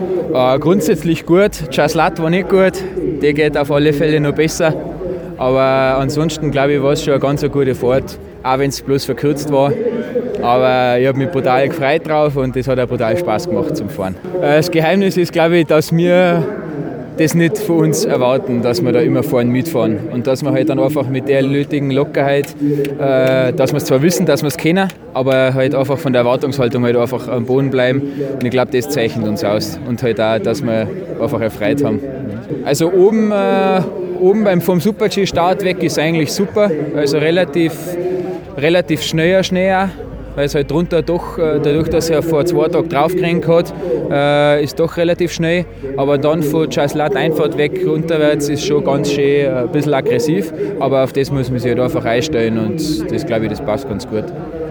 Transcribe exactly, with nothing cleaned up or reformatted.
Äh, grundsätzlich gut. Chasselat war nicht gut, der geht auf alle Fälle noch besser. Aber ansonsten glaube ich, war es schon eine ganz gute Fahrt, auch wenn es bloß verkürzt war. Aber ich habe mich brutal gefreut drauf und es hat auch brutal Spaß gemacht zum Fahren. Äh, das Geheimnis ist, glaube ich, dass wir das nicht von uns erwarten, dass wir da immer vorne mitfahren. Und dass wir halt dann einfach mit der nötigen Lockerheit, äh, dass wir es zwar wissen, dass wir es kennen, aber halt einfach von der Erwartungshaltung halt einfach am Boden bleiben. Und ich glaube, das zeichnet uns aus. Und halt auch, dass wir einfach erfreut haben. Also oben, äh, oben beim vom Super-G-Start weg ist eigentlich super. Also relativ, relativ schneller Schnee auch. Weil es halt drunter doch, dadurch, dass er vor zwei Tagen draufgerannt hat, äh, ist doch relativ schnell. Aber dann von Chasselat Einfahrt weg runterwärts ist schon ganz schön, ein bisschen aggressiv. Aber auf das muss man sich halt einfach einstellen und das glaube ich, das passt ganz gut.